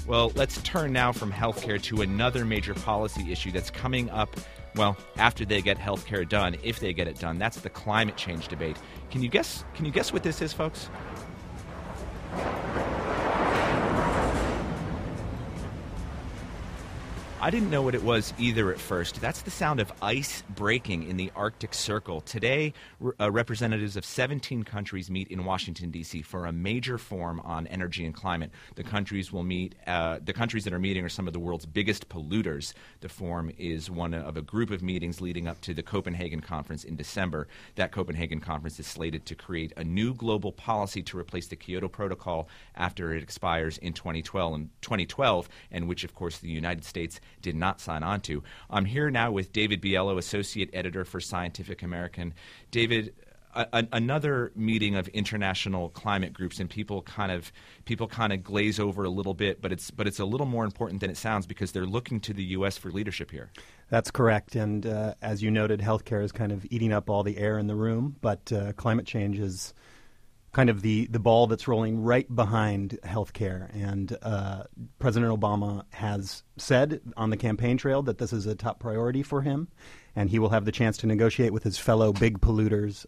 Well, let's turn now from healthcare to another major policy issue that's coming up, well, after they get healthcare done, if they get it done. That's the climate change debate. Can you guess what this is, folks? I didn't know what it was either at first. That's the sound of ice breaking in the Arctic Circle. Today, representatives of 17 countries meet in Washington, D.C. for a major forum on energy and climate. The countries will meet. The countries that are meeting are some of the world's biggest polluters. The forum is one of a group of meetings leading up to the Copenhagen Conference in December. That Copenhagen Conference is slated to create a new global policy to replace the Kyoto Protocol after it expires in 2012, and which, of course, the United States did not sign on to. I'm here now with David Biello, Associate Editor for Scientific American. David, another meeting of international climate groups, and people kind of glaze over a little bit, but it's a little more important than it sounds because they're looking to the U.S. for leadership here. That's correct, and as you noted, healthcare is kind of eating up all the air in the room, but climate change is kind of the ball that's rolling right behind healthcare. And President Obama has said on the campaign trail that this is a top priority for him, and he will have the chance to negotiate with his fellow big polluters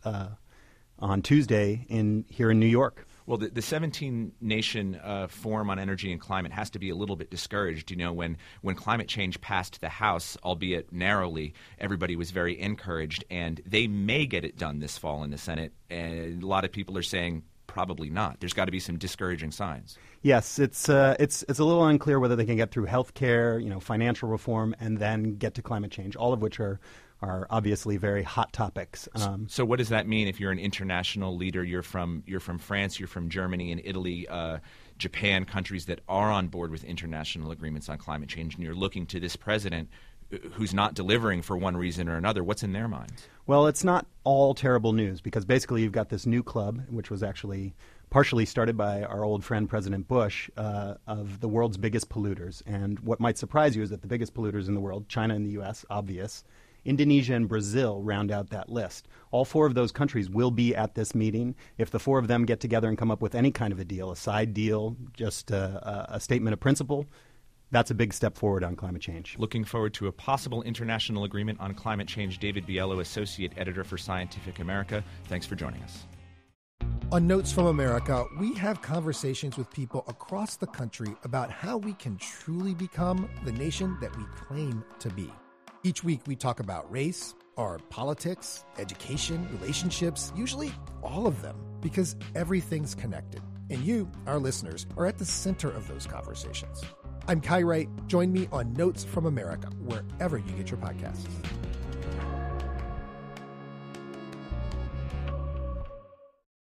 on Tuesday here in New York. Well, the 17-nation Forum on Energy and Climate has to be a little bit discouraged. You know, when climate change passed the House, albeit narrowly, everybody was very encouraged, and they may get it done this fall in the Senate. And a lot of people are saying probably not. There's got to be some discouraging signs. Yes, it's a little unclear whether they can get through health care, financial reform, and then get to climate change, all of which are obviously very hot topics. So what does that mean if you're an international leader? You're from France, you're from Germany and Italy, Japan, countries that are on board with international agreements on climate change, and you're looking to this president who's not delivering for one reason or another. What's in their minds? Well, it's not all terrible news because basically you've got this new club, which was actually partially started by our old friend President Bush, of the world's biggest polluters. And what might surprise you is that the biggest polluters in the world, China and the U.S., obvious, Indonesia and Brazil round out that list. All four of those countries will be at this meeting. If the four of them get together and come up with any kind of a deal, a side deal, just a statement of principle, that's a big step forward on climate change. Looking forward to a possible international agreement on climate change. David Biello, Associate Editor for Scientific America. Thanks for joining us. On Notes from America, we have conversations with people across the country about how we can truly become the nation that we claim to be. Each week we talk about race, or politics, education, relationships, usually all of them, because everything's connected. And you, our listeners, are at the center of those conversations. I'm Kai Wright. Join me on Notes from America, wherever you get your podcasts.